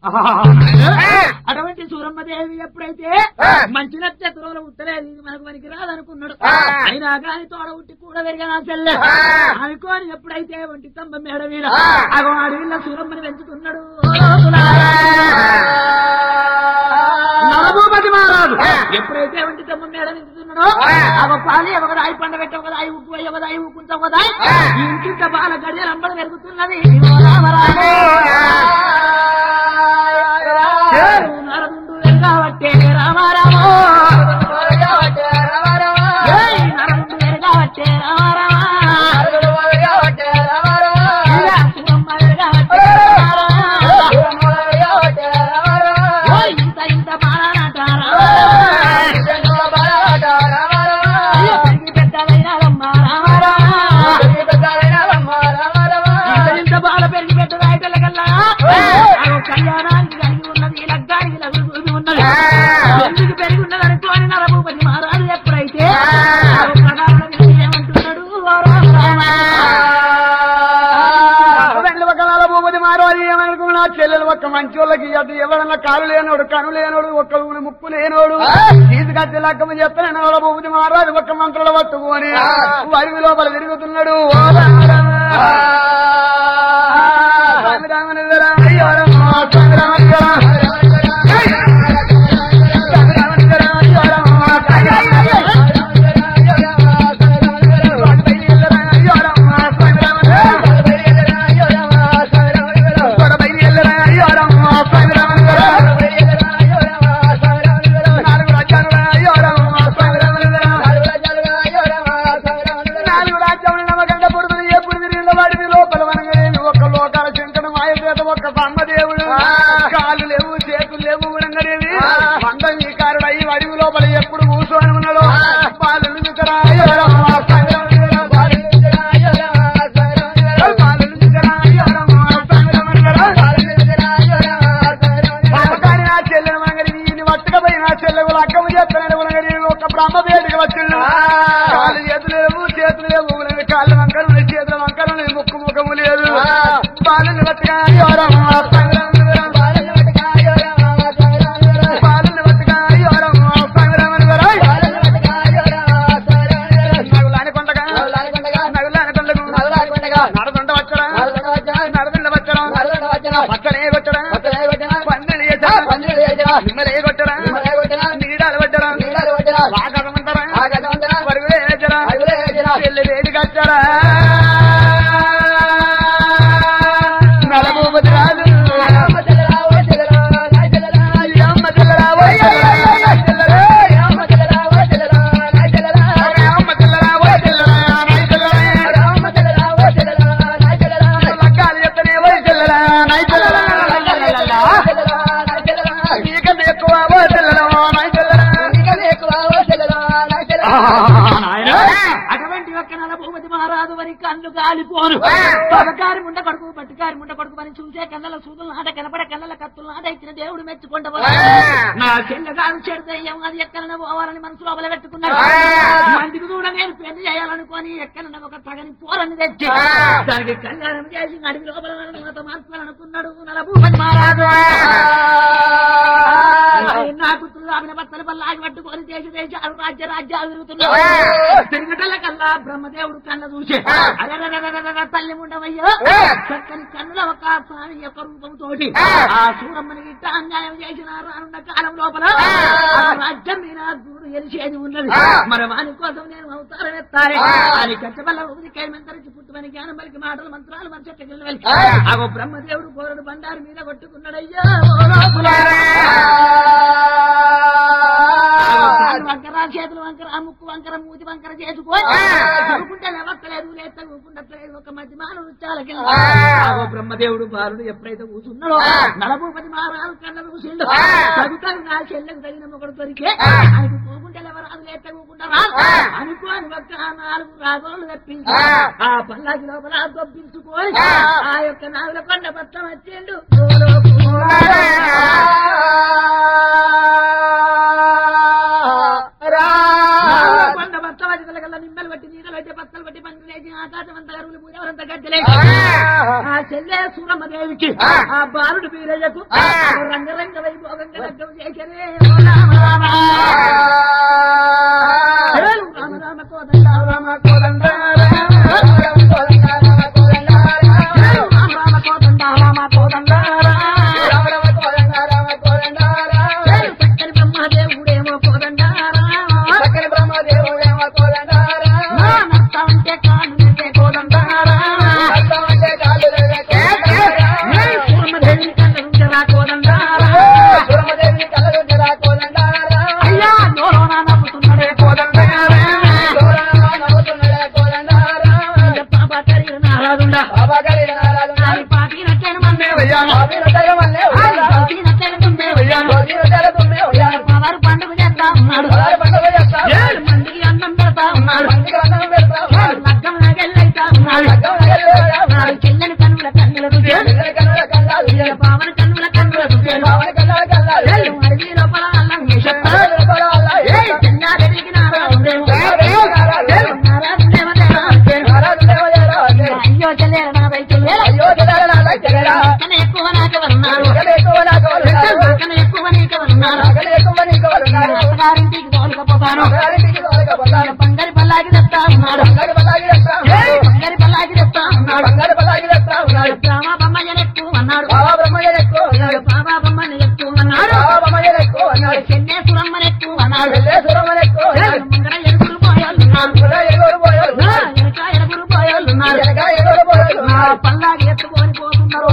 అటువంటి సూరమ్మదేవి ఎప్పుడైతే మంచి నక్షత్రంలో ఉట్టలేదు ఇది మనకు మనకి రాదనుకున్నాడు. అయినా గాని తోడ ఉట్టి కూడా పెరిగిన చెల్లె అనుకోని ఎప్పుడైతే ఒంటి స్తంభం మేడ మీద అడవిలో సూరమ్మని పెంచుతున్నాడు. నరభూపతి మహారాజు ఎప్పుడైతే ఒంటి స్తంభం మేడ పెంచుతున్నాడో పాలి ఒక రాయి పండ పెట్టి ఒక రాయి ఉప్పు ఒక రాయి ఉక్కుంటా ఒక రాయి ఇంటింట బాల గడియలు అంబడి పెరుగుతున్నది. నరదుండు వెరగావట్టే రామారామో నరదుండు వెరగావట్టే రామారామా ఇంత ఇంత బాలనాట పెద్దలైనారమ్మా ఇంత బాల పెరిగి పెద్ద రాయటల కల్లా కళ్యాణానికి కలిగి ఉన్నది లగ్గానికి లగ్గు ఉన్నది ఎందుకు పెరిగి ఉన్నది అనుకోని నరభూపతి మహారాజు ఎప్పుడైతే ఏమంటున్నాడు నరభూపతి మహారాజు ఏమనుకున్నా చెల్లెలు ఒక్క మంచి వాళ్ళకి అది ఎవరన్నా కాలు లేనోడు కను లేనోడు ఒక్క ముక్కు లేనోడు తీసుకొచ్చి లక్కమ చెప్తాను నరభూపతి మహారాజు ఒక్క మంత్రులు పట్టుకొని వరివి లోపల తిరుగుతున్నాడు. ఒక్క బ్రహ్మదేవుడు కాళ్ళు లేవు చేతులు లేవు ఉడంగడేవి మందీకారుడు అయ్యి అడవి లోపల ఎప్పుడు కూర్చొని ఉన్నాడు. పాలు చెల్లెని వంగడి వీని పట్టుకపోయి నా చెల్లెలు అక్కము చేస్తున్నాడు ఉనగడి ఒక బ్రహ్మ వేడికి వచ్చిండు. కాళ్ళు చేతులు లేవు కాళ్ళు వంకరు చేతుల వంకరు ముక్కు ముఖము లేదు. పాలు పట్టుగా నిమ్మలే కొట్టరా నీడాలు పట్టరా వాకమంటారా పరుగులే వేచరా చెల్లి వేడి కట్టరా నరభూపతి రాజు అటువంటి ఒక్క నరభూపతి మహారాజు వరి కళ్ళు కాలిపోను పగకారి ముండ కొడుకు పట్టుకారి ముండ కొడుకు అని చూసే కళ్ళల సూదులు నాట కనపడే కళ్ళల కత్తులు నాట ఇచ్చిన దేవుడు మెచ్చుకుంటా నా చెల్లెగారు చెడుదయ్యం అది ఎక్కడన్నా పోవాలని మనసు లోపల పెట్టుకున్నాడు. మందికి కూడా నేను పెళ్లి చేయాలనుకొని ఎక్కడన్నా ఒక తగని పోరని తెచ్చి దానికి కళ్యాణం చేసి అడిగి లోపల మార్చాలనుకున్నాడు నరభూపతి మహారాజు. నా పుత్రులు ఆమె భర్తల వల్ల ఆగి పట్టుకొని దేశాలు రాజ్యాలు తిరుగుతున్నాడు. తిరగటల కల్లా బ్రహ్మదేవుడు కళ్ళ చూసే తల్లి ఉండవయ్యో చక్కని కన్నుల ఒక స్వామి యొక్క రూపంతో ఆ సూరమ్మని గిట్ట అన్యాయం చేసిన రానున్న కాలం లోపల రాజ్యం మీద దూడు ఎలిసేది ఉన్నది. మరి వాని కోసం నేను అవతారం ఎత్తారే అని కట్టబల్ల ఉదికాయ మంతరించి పుట్టుమని జ్ఞానం పలికి మాటలు మంత్రాలు మన చెట్టు వెళ్ళి అగో బ్రహ్మదేవుడు కోరడు బండారు మీద కొట్టుకున్నాడయ్యో వంకర చేతులు వంకర ముక్కు వంకర మూతి వంకర చేసుకొని చదువుకుంటే లేవక్కలేదు లేత ఊపుకుంటలేదు ఒక మధ్య మానవ నృత్యాలకి బ్రహ్మదేవుడు బాలుడు ఎప్పుడైతే కూర్చున్నాడో నరభూపతి మహారాజు కళ్ళను కూర్చుండు చదువుతాడు నా చెల్లెకు తగిన ఒకడు దొరికే ఆయనకు పోకుంటే ఎవరాదు లేత ఊపుకుంటా అనుకోని ఒక్క 4 రాగోళ్ళు తెప్పించి ఆ పల్లాకి లోపల దొబ్బించుకొని ఆ యొక్క నాగుల కొండ పత్రం వచ్చిండు. కొండ భర్త వచ్చి కల్లా నిమ్మలు బట్టి నీళ్ళు బట్టి పత్తలు బట్టి పండులేసి ఆకాశం అంతా గరువులు పూజవరంతా గద్దెలే ఆ చెల్లె సూరమ్మదేవి చూచి ఆ బాలుడు వీరయ్యకు రంగరంగ వైభోగంగా లగ్గం చేసరే రామ రామ కోదండ రామ కోదండ పండుగ చేస్తా ఉన్నాడు మందికి అన్నం పెడతా ఉన్నాడు లగ్గం నగెళ్ళైతా ఉన్నాడు చిల్లని కన్నుల కన్నుల పావన కన్నుల కన్నుల అడవి లోపల అల్లం చెన్నారెడ్డికి అయ్యో చెల్లెల నాదైతే ఎక్కువ నాకెవరున్నారు అత్తగారింటికి తోలుకపోతాను బంగారి పల్లాకి తెస్తా ఉన్నాడు బంగారి పల్లాకి తెస్తా ఉన్నాడు రామా బొమ్మయ్యను ఎక్కువ అన్నాడు బాబా బొమ్మని ఎక్కువ అన్నాడు చెన్నేశ్వరమ్మని ఎక్కువ అన్నాడు ముంగడ ఎరుగురు పోయాళ్ళున్నారు వెనక ఎరుగురు పోయాళ్ళున్నారు పల్లాకి ఎత్తుకొని పోతున్నారు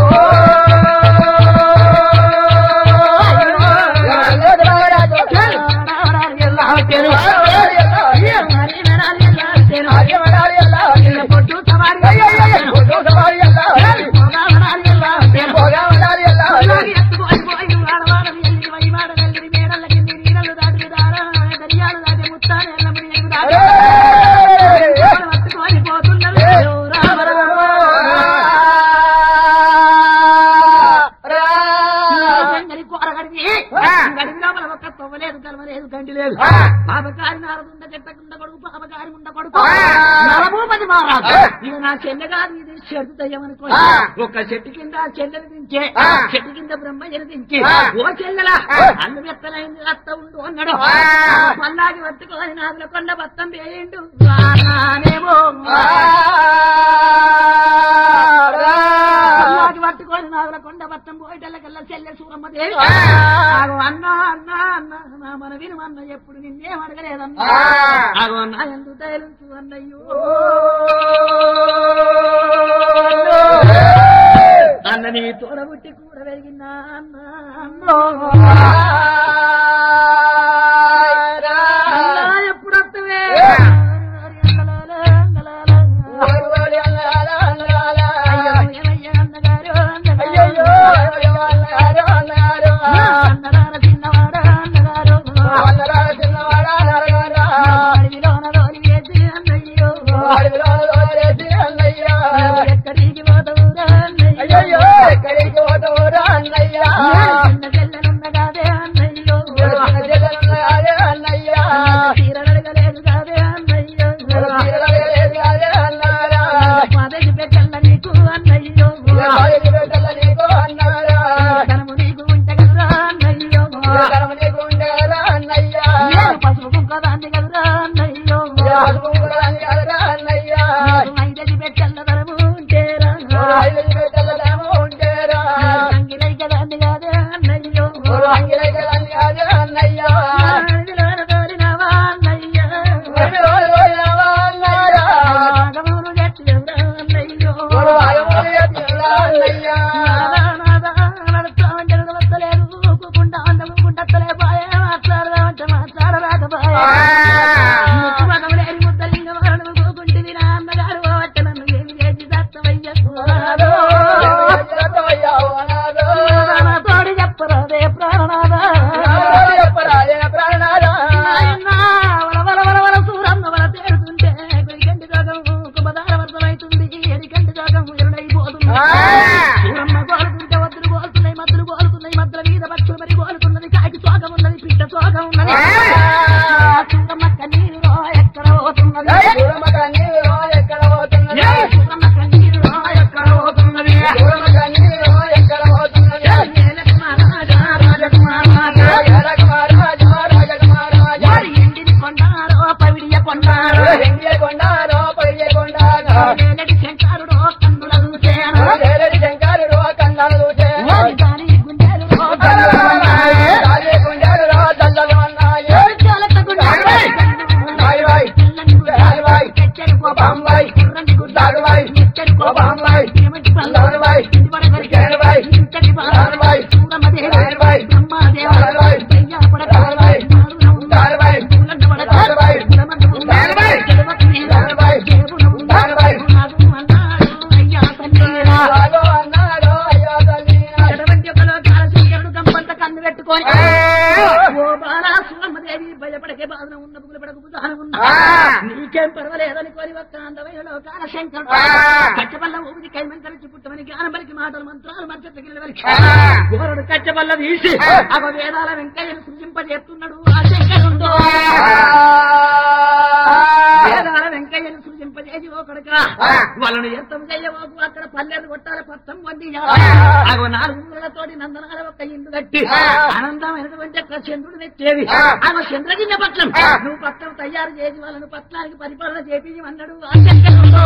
పొట్టు సవారి ఎత్తుకొని పోయి వాడవాడ వెళ్ళి వైవాడ వెళ్ళి మేడల కింది నీడలు దాటి దారా దర్యాలు దాటి ముత్తాలు ఎల్లమని ఎరుగు దాటి ఎత్తుకొని పోతున్నారు రామ గడివి లోపల ఒక్క తొవ్వలేదు కలవలేదు గండి లేదు పాపకారి నారదుండ చెట్టకుండ కొడుకు పాపకారి ఉండ కొడుకు నలభూపతి మహారాజు ఇది నా చెల్లెగారు ఇది చెట్టు దయ్యమనుకో ఒక చెట్టు కింద చెల్లెలు దించే చెట్టు కింద బ్రహ్మయ్యను దించి ఓ చెల్లెలా అల్లు ఎత్తలైంది అత్త ఉండు అన్నాడు పల్లాకి పట్టుకొని నాదుల కొండ బత్తం వేయండు పల్లాకి పట్టుకొని నాదుల కొండ బత్తం పోయేటల్లకల్లా చెల్లె సూరమ్మ దేవి అన్నా అన్నా అన్నా నా మన విను అన్న ఎప్పుడు నిన్నేం అడగలేదన్నా అగో అన్నా ఎందుకు తయలుచు అన్నయ్యో అన్న నీ తోడబుట్టి కూడా పెరిగినా అన్న ఎప్పుడు వస్తవే పెట్టుకొని ఓ బాలా సురమ్మదేవి భయపడకే బాధన ఉన్న బుగులు పడకు బుధాన ఉన్నా నీకేం పర్వాలేదని కొని ఒక్క అందమైన లోకాల శంకరుడు కచ్చబల్ల ఊపిరి కైమంతరించి పుట్టమని జ్ఞానం పలికి మాటలు మంత్రాలు మర్చెట్లకి గోరుడు కచ్చబల్ల తీసి అవ వేదాల వెంకయ్యను సృజింపజేస్తున్నాడు ఆ శంకరుడు వేదాల వెంకయ్యను సృజింపజేసి ఒకడుక వాళ్ళను ఎత్తం చెయ్యబోకు అక్కడ పల్లెలు కొట్టాలి పత్తం పొంది అగో 4 ఊళ్ళతోటి నందనాల ఒక్క ఇండు కట్టి ఆనందమైనటువంటి ఒక్క చంద్రుడు తెచ్చేది ఆమె చంద్రగిన్న పట్లం నువ్వు పట్లం తయారు చేసి వాళ్ళను పట్నానికి పరిపాలన చేపించమన్నాడు ఆ శంకరుడు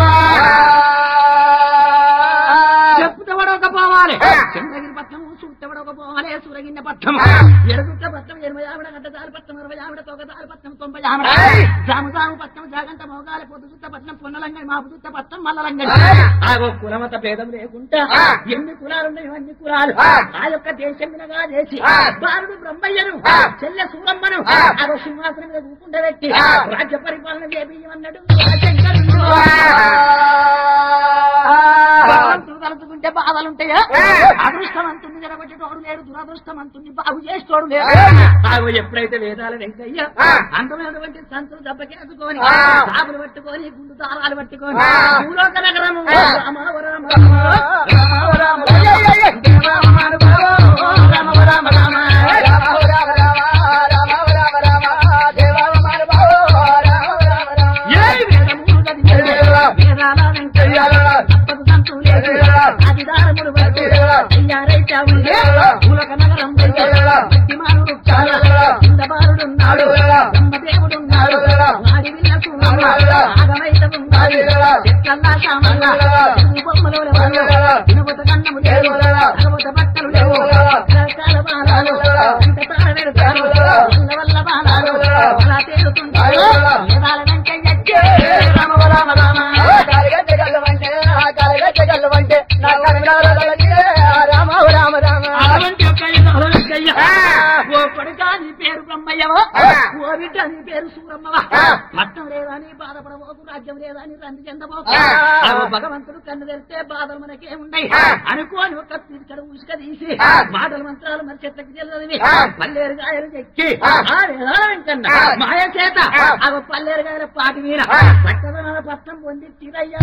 చెప్పుతవడకపోవాలి చంద్రగిరి పట్నం చూస్తవడకపోవాలి సూరగిన్న పట్నం ఎరుగుట్ట పట్నం 80 గంటదాల పట్నం 60 తొగదాల పట్నం 90 జాము పట్నం జాగంట మోగాలి పొద్దుచుత్త పట్నం పొన్నలంగడి మాపుచుత్త పట్నం మల్లలంగడి ఆగో కులమత భేదం లేకుండా ఎన్ని కులాలున్నాయి అన్ని కులాలు ఆ యొక్క దేశం వినగా చేసి బాలుడు బ్రహ్మయ్యను చెల్లె సూరమ్మను ఆగో సింహాసనం మీద కూకుండా పెట్టి రాజ్య పరిపాలన చేపించమన్నాడు తలుచుకుంటే బాధలుంటాయా అదృష్టవంతుని జరగొచ్చేటోడు లేడు దురదృష్టవంతుని బాగు చేసేటోడు లేడు ఆగో ఎప్పుడైతే వేదాల వెంకయ్య అందమైనటువంటి సంతులు దెబ్బకేసుకొని సాపులు పట్టుకొని గుండు దారాలు పట్టుకొని భూలోక నగరము అధిదారములు భూలోక నగరం బాలుడున్నాడు బ్రహ్మదేవుడున్నాడు వాడి విన్నకు ఆగమైతమున్నాడు చెట్లల్లా శామల్ల బొమ్మలు వినబోత కన్నము లేవు అగబోత బట్టలు లేవు రకాల బాణాలు అంత తాళ పెడతారు వల్ల బాణాలు అలా తేలుతుంటారు వేదాల వెంకయ్య రామ రామ రామ రామ రామ ఓ కొడుకా నీ పేరు బ్రహ్మయ్యవా ఓ బిడ్డ నీ పేరు సూరమ్మవా పట్టం లేదా నీ బాధపడబోకు రాజ్యం లేదా నీ తండ్రి చెందబోకు భగవంతుడు కన్ను తెరిస్తే బాధలు మనకేమున్నాయి అనుకోని ఒక ఇక్కడ ఉసుక తీసి మాటల మంత్రాలు మరి చెట్లకి చెల్లదివి పల్లేరు గాయలు చెక్కి వెంకన్న మాయ చేత అవి పల్లేరు గాయల పాటి మీద చక్కదనాల పట్టం పొంది తిరయ్యా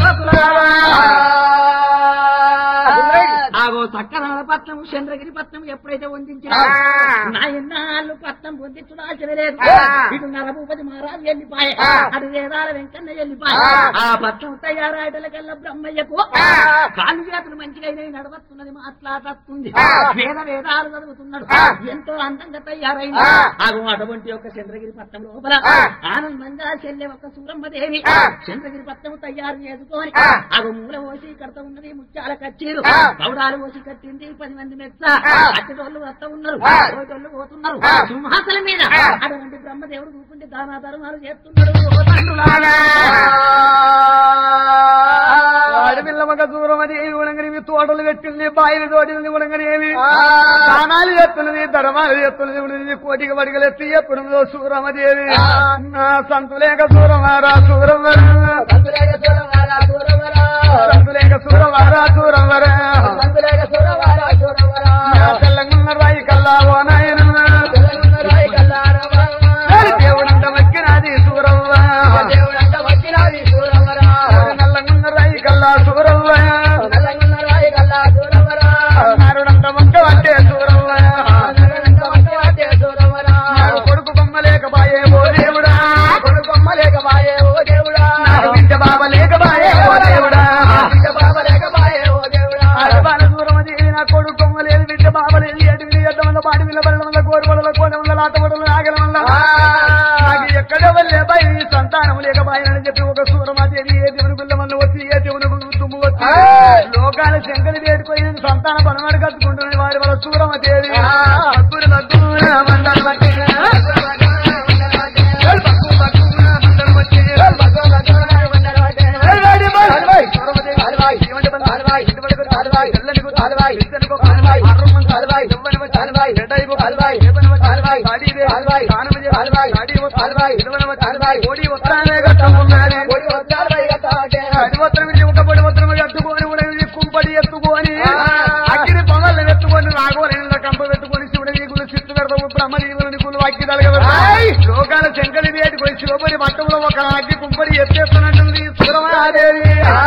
ఆగో చక్కదనాల పట్నం చంద్రగిరి పట్నం ఎప్పుడైతే వందించా నా ఎన్నాళ్ళు పట్నం పొందించడం ఆశ లేదు ఇటు నరభూపతి మహారాజు వెళ్ళిపోయే అటు వేదాల వెంకన్న వెళ్ళిపోయే ఆ పట్నం తయారాయటలకల్లా బ్రహ్మయ్యకు కాళ్ళు చేతులు మంచిగా నడవస్తున్నది మాట్లాడుతుంది వేదాలు చదువుతున్నాడు ఎంతో అందంగా తయారైంది ఆగో అటువంటి ఒక చంద్రగిరి పట్నం లోపల ఆనందంగా చెల్లె ఒక సూరమ్మదేవి చంద్రగిరి పట్నం తయారు చేసుకొని ఆగో మూల పోసి కడతా ఉన్నది ముత్యాల కచ్చీరు పౌడాలు పోసి కట్టింది 10 మంది మెచ్చ అచ్చటోళ్ళు వస్తా ఉన్నారు రోజోళ్ళు పోతున్నారు సింహాసనం మీద అటువంటి బ్రహ్మదేవుడు కూకుంటే దానా ధర్మాలు చేస్తున్నాడు అడవిల్లమక సూరమదేవి ఉడంగనేవి తోటలు పెట్టింది బాయిలు తోటింది ఉడంగనేవి దానాలు ఎత్తున్నది ధర్మాలు ఎత్తున్నది కోటికి వడిగలు ఎత్తి ఎప్పుడు సూరమదేవి సంతులేక సూరమారా సూరమర సంతులేక సూరమారా సూరమర తెలంగాణ రాయి కల్లా ఓ నాయన దేవుడంట మక్కినాది సూరవ్వ నల్లగున్న రాయి కల్లా సూరవ్వ నారుడంట మొక్క పట్టే సూరవ్వ కొడుకు బొమ్మలేకబాయే ఓ దేవుడా కొడుకు బొమ్మలేకబాయే ఓ దేవుడా బిడ్డ బాబ లేకబాయే ఓ దేవుడా కొడుకు కొమ్మలేదు బిడ్డ బాబలేదు ఎటువంటి ఎద్దమంద పాటి విల్లబడల కోరుబడల కోనముల లాటబడలు ఆగల వల్ల ఎక్కడ వల్లే బాయి సంతానం లేక బాయనని చెప్పి ఒక సూరమాదేవి ఏ దేవుని గుల్లమల్ల వచ్చి ఏ దేవుని దుమ్ము వచ్చి లోకాల శంకరి వేడుకొని సంతాన పనమాడు కట్టుకుంటున్న వారి వాళ్ళ సూరమదేవి మండలు బట్టి కుంపడి ఎత్తుకొని అగ్గిరి పొగల్ని ఎత్తుకొని రాఘవరేళ్ళ కంప పెట్టుకొని శివుడి నీకులు చిత్తు పెడతావు బ్రహ్మ నీకులు నీకులు వాక్య తలగబెడతాయి లోకాల శంకరి వేటికి పోయి శివపరి మట్టంలో ఒక అగ్గి కుంపడి ఎత్తేస్తున్నట్టుంది సురమాదేవి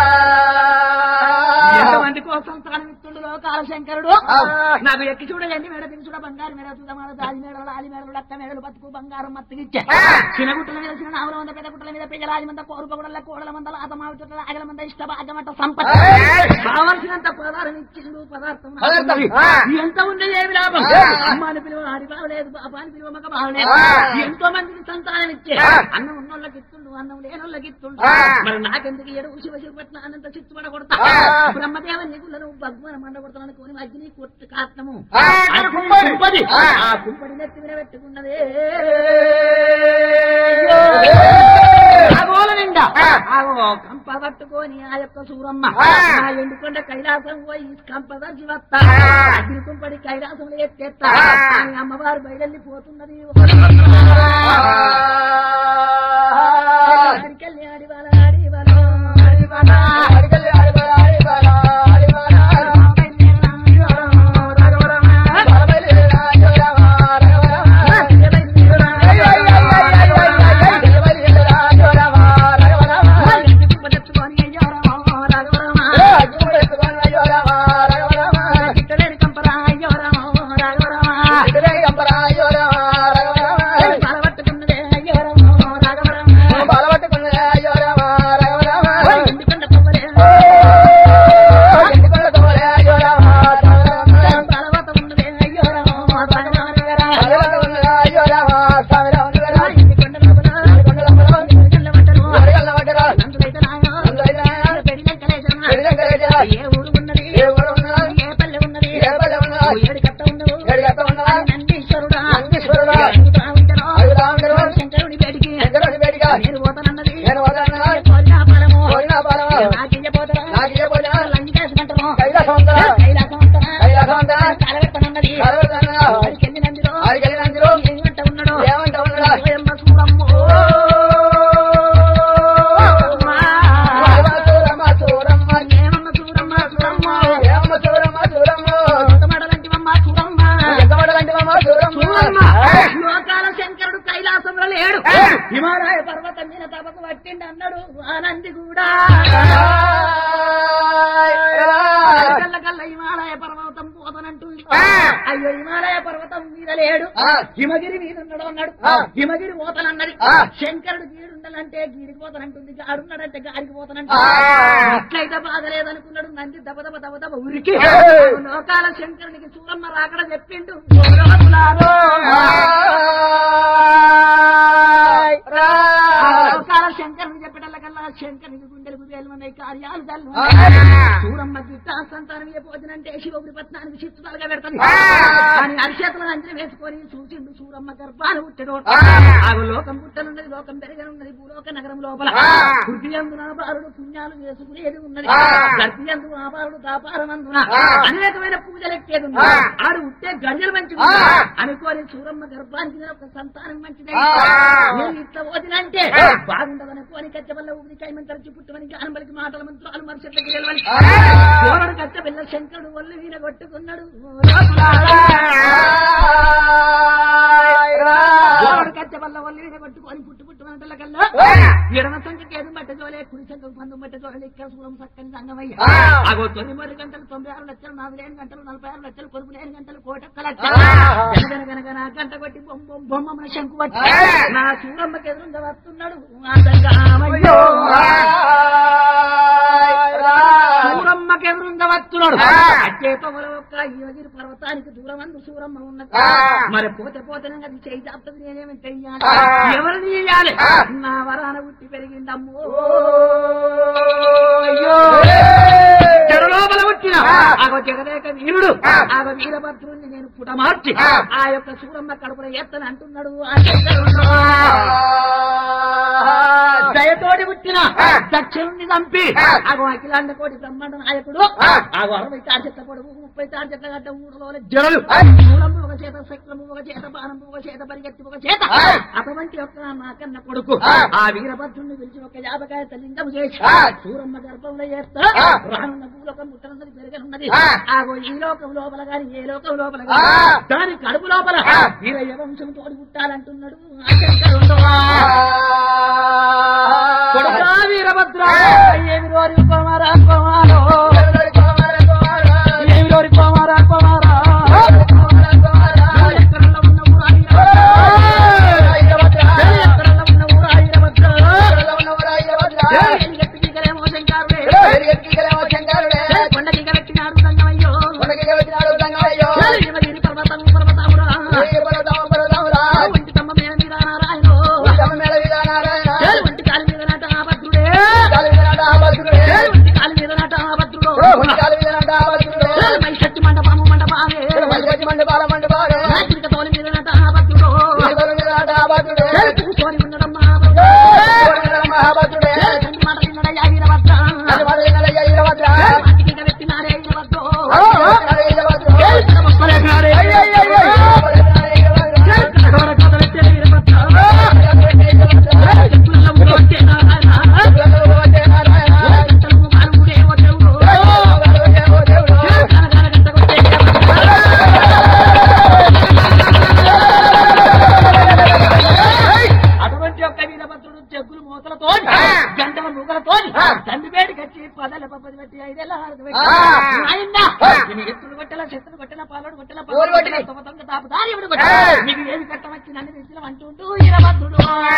ఎంతమంది కోసం తాను లోకాల శంకరుడు నాకు ఎక్కి చూడండి మేడ తిని చూడ బంగారు మేడ చూడమాల దాలి మేడలు ఆలి మేడలు అక్క మేడలు బతుకు బంగారం మత్తికిచ్చా చిన్న గుట్టల మీద చిన్న నావల మంద పెద్ద గుట్టల మీద పెద్దరాజు మంద కోరుపగుడల కోడల మంద ఆతమావి చుట్టల ఆగల మంద ఇష్ట భాగమట సంపద కావలసినంత పదార్థం ఇచ్చిండు పదార్థం ఎంత ఉండేది ఏమి లాభం అమ్మాని పిలువ ఆడి బావలేదు బాబాని పిలువ మగ బావలేదు ఎంతో మందికి సంతానం ఇచ్చే అన్నం ఉన్నోళ్ళకి ఇస్తుండు అన్నం లేనోళ్ళకి ఇస్తుండు మరి నాకెందుకు ఏడు శివ శివపట్న అనంత చిత్తుపడ కొడతా బ్రహ్మదేవ నిగులను భగవాన్ మండ కొడతాను కొని అగ్ని కొట్టు కాత్నము ఆ కుంపడి నెత్తి మీద పెట్టుకున్నదే నిండా కంప పట్టుకొని ఆ యొక్క సూరమ్మ ఆ ఎండుకొండ కైలాసం పోయి కంప దర్శి వస్తా అగ్ని కుంపడి కైలాసంలో ఎత్తేస్తా అమ్మవారు బయలుపోతున్నది అడికెళ్ళి ఆడివాల ఆడివాల హిమాలయ పర్వతం మీద తపకు పట్టిండి అన్నాడు ఆనంది కూడా కళ్ళ హిమాలయ పర్వతం పోతనంటుంది అయ్యో హిమాలయ పర్వతం మీద లేడు హిమగిరి మీద ఉన్నాడు అన్నాడు హిమగిరి పోతనన్నది శంకరుడు గీడుండాలంటే గీడికి పోతనంటుంది గాడున్నాడంటే గాడికి పోతనంటే అట్లయితే బాధ లేదనుకున్నాడు నంది దబ దబ దబ దబ ఉరికి లోకాల శంకరునికి సూరమ్మ రాకడ చెప్పిండు లోకాల శంకరుని చెప్పటల్లకల్లా శంకరునికి గుండెలకు వేలుమన్నాయి కార్యాలు చల్లు సూరమ్మ గిట్ట సంతానం ఏ భోజనంటే శివపురి పట్నానికి చిత్తులుగా పెడతాను కానీ అరిచేతులను అంచనా వేసుకొని చూసిండు సూరమ్మ గర్భాలు పుట్టడు ఆ లోకం పుట్టనున్నది లోకం పెరగనున్నది భూలోక నగరం లోపల పృథ్వీయందున బాలుడు పుణ్యాలు చేసుకునేది ఉన్నది గర్భయందు ఆ బాలుడు దాపారమందున అనేకమైన పూజలు ఎక్కేది ఉంది ఆడు ఉట్టే గడియలు మంచిది అనుకోని సూరమ్మ గర్భానికి ఒక సంతానం మంచిది నేను ఇట్లా వదినంటే బాగుండదనుకోని కచ్చబల్ల ఊపిరి కైమంతరచి పుట్టుమని గానంబలికి మాటల మంత్రాలు మరుసట్లకి నిలవని గోడడు కచ్చబెల్ల శంకరుడు ఒళ్ళు వీన కొట్టుకున్నాడు గోడడు కచ్చబల్ల ఒళ్ళు వీన కొట్టుకొని పుట్టుమంటల కల్లా ఎడమ సంఖ్యకి ఏదో బట్ట జోలే కుడి సంఖ్యకు 19 బట్ట జోలే ఇక్కడ సూరం చక్కని సంగమయ్య అగో 9 గంటలు 96 లక్షలు 4 గంటలు 46 లక్షలు కొడుకు 9 గంటలు కోటక్క లక్షలు గనగనగనగ నా గంట కొట్టి బొమ్మ శంకు పట్టి నా సూరమ్మకి ఎదురుగా వస్తున్నాడు సూరమ్మకి ఎదురుగా వస్తున్నాడు అచ్చేపవల ఒక్క యోగిరి పర్వతానికి దూరమందు సూరమ్మ ఉన్నది మరి పోతే అది చేయి చాపుతుంది నేనేమి చెయ్యాలి ఎవరిని చేయాలి నా వరాన ఉట్టి పెరిగిందమ్మో చెరలోపల పుట్టిన ఆగో జగదేక వీరుడు ఆగో వీరభద్రుణ్ణి నేను పుట మార్చి ఆ యొక్క సూరమ్మ కడుపున ఎత్తని అంటున్నాడు దయతోడి పుట్టిన దక్షిణుణ్ణి చంపి ఆగో అఖిలాండ కోటి బ్రహ్మాండ నాయకుడు ఆగో 60 తాడు చెట్ల పొడుగు 30 తాడు చెట్ల గడ్డ ఊడలో జడలు ఒక చేత శక్రము ఒక చేత బాణము ఒక చేత పరిగెత్తి ఒక చేత అటువంటి యొక్క నాకన్న కొడుకు ఆ వీరభద్రుని పిలిచి ఒక యాభకాయ లింగము చేసి సూరమ్మ గర్భంలో చేస్తా రానున్న భూలోకం ముట్టనున్నది పెరగనున్నది ఆగో ఈ లోకం లోపల గాని ఏ లోకం లోపల గాని దాని కడుపు లోపల వీరయ్య వంశం తోడి పుట్టాలంటున్నాడు వీరభద్ర ఏమి రోరి కుమారా కుమారో ఏమి రోరి కుమారా కుమారా ఎక్కడల్లో ఉన్న ఊరా ఎక్కడల్లో ఉన్న ఊరా ఎలిగెత్తికేమో శంకరుడే కొండకి పెట్టినాడు దంగమయ్యో పర్వతమురా ఒంటి తమ్మ మీద నారాయణో ఒంటి కాలి మీద నాట భద్రుడే ఒంటి కాలి మీద నాట భద్రుడు మైశక్తి మండపము మండపాలే తోలి మీద నాట భద్రుడు కూర్చొని ఉన్నడమ్మా భద్రుడే మాట విన్నడయ్యా వీరభద్ర పెట్టినారే అటువంటి యొక్క వీరభద్రుడు చెక్కులు మూతలతో గంటల మూగలతో తండ్రిపేటకి వచ్చి పదల పప్పది పెట్టి 5 ఏళ్ళ ఎత్తులు కొట్టల చెత్తలు కొట్టిన పాలడు కొట్టిన తొంగ తాపు దారి మీకు ఏమి కట్టమచ్చి నన్ను తెచ్చినాం అంటుంటూ వీరభద్రుడు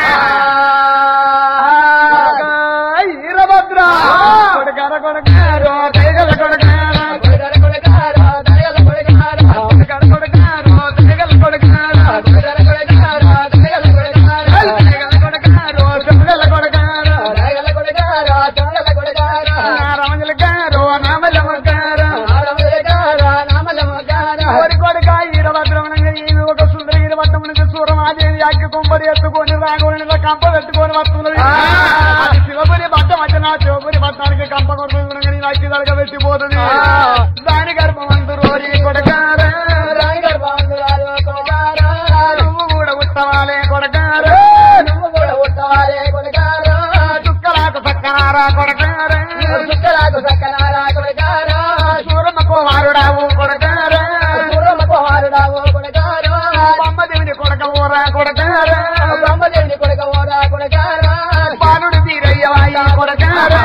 వీరభద్ర కొడకార కొడకారో దయగల కొడకారా కొడకార కొడకారో దయగల కొడకారా కొడకార కొడకారో దయగల కొడకారా కొడకార కొడకారో దయగల కొడకారా దయగల కొడకారో దయగల కొడకారా దయగల కొడకారో దయగల కొడకారా రామజలకారో నామలమకారా రామజలకారో నామలమకారా కోరి కొడక వీరభద్రమనంగా ఏమి ఒక సుందర వీరభద్రం నుంచి సూరమాదేవి యాకి కొంబడి ఎత్తుకొని రాగోని కంప పెట్టుకొని వస్తున్నది శివపురి బట్ట మధ్యన శివపురి బట్టానికి కంప కొడుతుంది నాకి దడగ పెట్టిపోతుంది దాని గర్భమందు రోరి కొడకారా రాని గర్భమందు కొడకారా నువ్వు కూడా ఉత్తవాలే కొడకారా నువ్వు కూడా ఉత్తవాలే కొడకారా చుక్కలాకు సక్కనారా కొడకారా చుక్కలాకు సక్కనారా కొడకారా సూరమ్మ కుమారుడావు కొడకారా సూరమ్మ కుమారుడావు కొడకారా బ్రహ్మదేవుని కొడక ఊరా కొడకారా బ్రహ్మదేవుని కొడక ఊరా కొడకారా బాలుడు వీరయ్యవాయి కొడకారా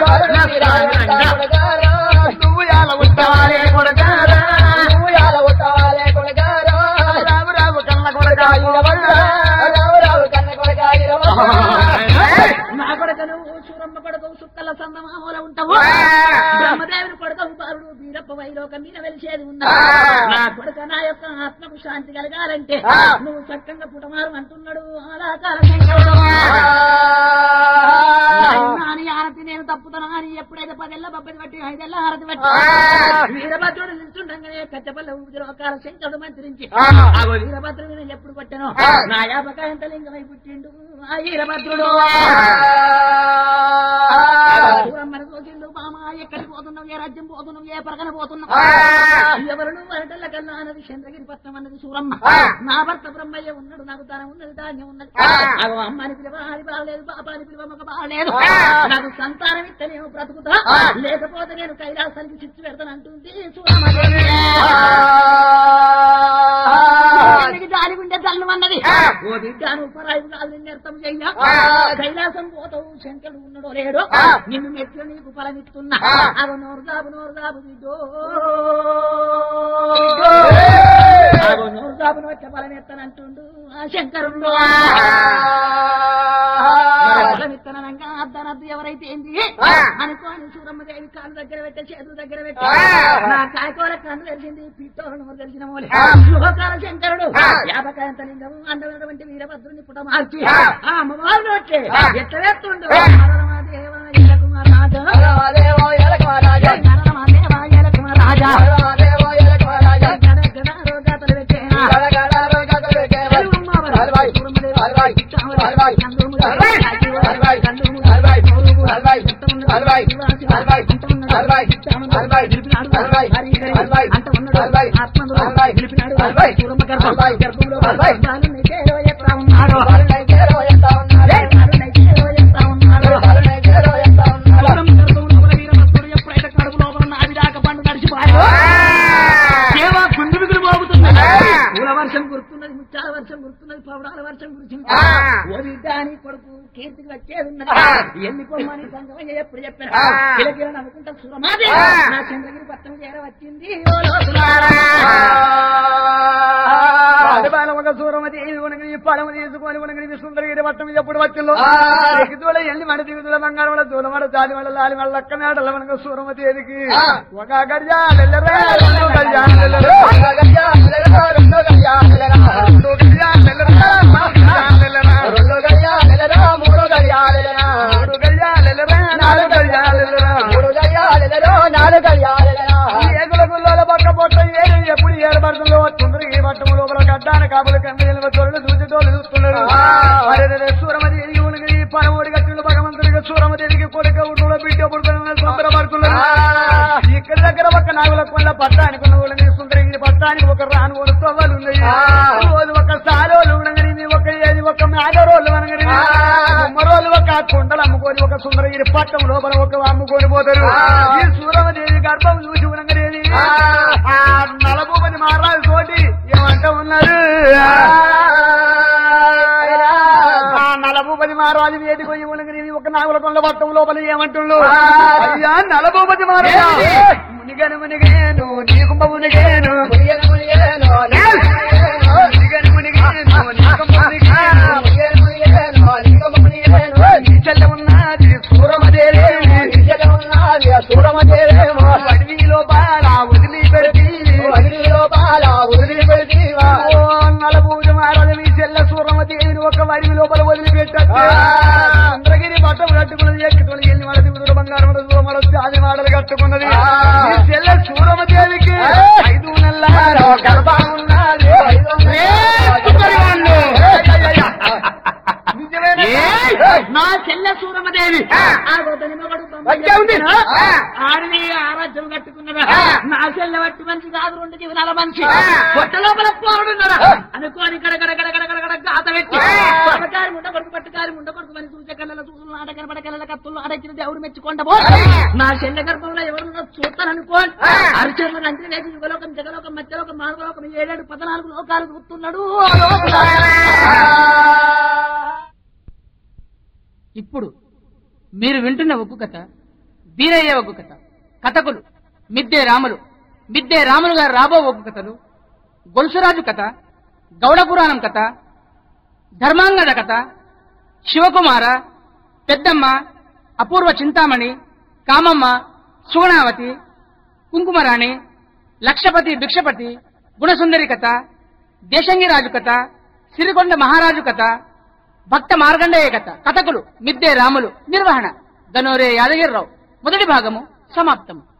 నువ్వు యాల ఉత్తవాలే కొడకారా నువ్వు యాల ఉత్తవాలే కొడకారా రావు రావు కన్న కొడకాయి రావు రావు కన్న కొడకాయి నా కొడకను సూరమ్మ కొడకవు సుక్కల సందమామూల ఉంటావు బ్రహ్మదేవుని కొడకవు బాలుడు వీరప్ప వైలోకం మీద వెలిసేది ఉన్నా నా కొడుక నా యొక్క ఆత్మకు శాంతి కలగాలంటే నువ్వు చక్కగా పుటమారు అంటున్నాడు అని ఆరతి నేను తప్పుతాను అని ఎప్పుడైతే 10 ఏళ్ళ బబ్బది బట్టి 5 ఏళ్ళ ఆరతి బట్టి వీరభద్రుడు నిల్చుండగానే కచ్చపల్ల ఊపిరి ఒక శంకరుడు మంత్రించి ఆ వీరభద్రుడు ఎప్పుడు కొట్టాను నా యాపకాయంత లింగమై పుట్టిండు ఆ వీరభద్రుడు సూరమ్మను చూసిండు మామ ఎక్కడికి పోతున్నావు ఏ రాజ్యం పోతున్నావు ఏ పరగన పోతున్నావు ఎవరు నువ్వు అరటల్ల కల్లా అన్నది చంద్రగిరి పట్నం అన్నది సూరమ్మ నా భర్త బ్రహ్మయ్య ఉన్నాడు నాకు ధనం ఉన్నది ధాన్యం ఉన్నది అమ్మని పిలువ అది బాగలేదు పాపాని పిలువ ఒక బాగలేదు నాకు సంతానం ఇస్తేనేమో బ్రతుకుతా లేకపోతే నేను కైలాసానికి చిచ్చు పెడతాను అంటుంది సూరమ్మ దాని ఉండే జల్లు అన్నది ఓ బిడ్డ నువ్వు పరాయి కాదు నిన్ను అర్థం చెయ్య కైలాసం పోతావు శంకరుడు ఉన్నాడో లేడో నిన్ను మెట్లు నీకు ఫలమిస్తున్నా అవి నోరు దాబు బిడ్డో నోరు దాబును వచ్చే ఫలమెత్తనంటుండు ఆ శంకరుడు ఫలమిత్తనంగా అద్దనద్దు ఎవరైతే ఏంది అనుకోని సూరమ్మదేవి కాళ్ళు దగ్గర పెట్టే చేతుల దగ్గర పెట్టి నా కాయకూర కన్ను తెలిసింది పిట్టోల నోరు తెలిసిన మూలే యువకాల శంకరుడు యాభకాయంత లింగము అందమైనటువంటి వీరభద్రుని పుట మార్చి ఆ అమ్మవారిని వచ్చే ఎట్లా వేస్తుండు నరమాదేవ ఎలకుమారాజా నరమాదేవ ఎలకుమారాజా రోగాతలు పెట్టేనా ఆత్మ సూరమ్మ గర్భంలో బాలుని చేరో ఎత్తా ఉన్నాడు ఎప్పుడైతే కడుపు లోపల నావిదాకా పండు నడిచిపోయాడు సేవా గుండు మిగులు మోగుతున్నది పూల వర్షం గుర్తున్నది ముత్యాల వర్షం గుర్తున్నది పవడాల వర్షం గుర్తుంది ఓ బిడ్డ అని కొడుకు కీర్తికి వచ్చేది ఉన్నది ఎన్నిపోమని సంగమయ్య ఎప్పుడు చెప్పారు కిలకిల నవ్వుకుంటా సురమాది నా చంద్రగిరి పట్టణం చేర వచ్చింది ఒక సూరమతి పడము తీసుకొని ఉనగని సుందరగిరి పట్టం ఎప్పుడు వచ్చిందో ఎల్లి మన దిగుతుల బంగారం వల్ల దూలమడ జాలి వల్ల లాలి వల్ల లక్క మేడల మనకు సూరమతి ఎదికి ఒక గడియాలెల్లరా పక్క పొట్ట ఎప్పుడు ఏర్పడుతుందో సుందరగిరి పట్టం లోపల గడ్డాన కాపులు కమ్మీలు తోళ్ళు చూసేటోళ్ళు చూస్తున్నారు సూరమతి ఎదిగి ఉనగని పరమోడి గట్టులు భగవంతుడిగా సూరమతి ఎదిగి కొడుక ఊళ్ళో బిడ్డ పుడుకున్న సంబరపడుతున్నారు ఇక్కడ దగ్గర ఒక నాగుల కొండ పట్టానికి ఉన్న ఊళ్ళని సుందరగిరి పట్టానికి ఒక రాను ఊరు తవ్వలు ఉన్నాయి రోజు ఒక సారోలు ఉండగని ఒక ఏది ఒక మేఘరోళ్ళు అనగని మరోళ్ళు ఒక కొండలు అమ్ముకొని ఒక సుందరగిరి పట్టం లోపల ఒక అమ్ముకొని పోతారు ఈ సూరమదేవి గర్భం చూసి ఉండగనేది 40 మహారాజు తోటి ఏమంటా ఉన్నారు 40 మహారాజు వేదిక ఉండగనేది ఒక నాగుల కొండ పట్టం లోపల ఏమంటుండ్రు అయ్యా 40 మహారాజు మునిగను మునిగేను నీకుంభ మునిగేను చెల్ల ఉన్నది సూరమదేవేమో అడవిలో బాలా వదిలి పెట్టి 40 మహారాజు మీ చెల్ల సూరమదేవిని ఒక వడివి లోపల వదిలిపెట్టారు చంద్రగిరి పట్టం కట్టుకున్నది ఎక్కుతున్నది ఎల్లి మన దిగుతున్న బంగారం దూరమడ జాతి మాటలు కట్టుకున్నది మీ చెల్ల సూరమదేవికి 5 నెలల గర్భం ఉన్నది నా చెల్లె సూరమదేవి ఆడని ఆరాధ్యం కట్టుకున్నదా నా చెల్లె వట్టి మనిషి కాదు 2 జీవనాల మనిషి పొట్ట లోపల పోరుడున్నదా అనుకోని గడగడగడగడగడ గాత పెట్టి పట్టకారి ముండ కొడుకు పట్టుకారి ముండ కొడుకు మని చూసే కళ్ళ చూసులు ఆట కనబడ కళ్ళ కత్తులు ఆడచ్చిన దేవుడు మెచ్చుకుంటా పో నా చెల్లె గర్భంలో ఎవరున్నా చూస్తాననుకోని అరిచర్ల నంటి లేచి యుగలోకం జగలోకం మధ్యలోకం మానవలోకం 7 14 లోకాలు చూస్తున్నాడు. ఇప్పుడు మీరు వింటున్న ఒగ్గు కథ వీరయ్య ఒగ్గు కథ. కథకులు మిద్దే రాములు గారు రాబో ఒగ్గు కథలు గొలుసురాజు కథ, గౌడ పురాణం కథ, ధర్మాంగద కథ, శివకుమార, పెద్దమ్మ, అపూర్వ చింతామణి, కామమ్మ, సుగుణావతి, కుంకుమరాణి, లక్షపతి భిక్షపతి, గుణసుందరి కథ, దేశంగిరాజు కథ, సిరికొండ మహారాజు కథ, భక్త మార్కండేయ కథ. కథకులు మిద్దే రాములు. నిర్వహణ గనోరే యాదగిరిరావు. మొదటి భాగము సమాప్తము.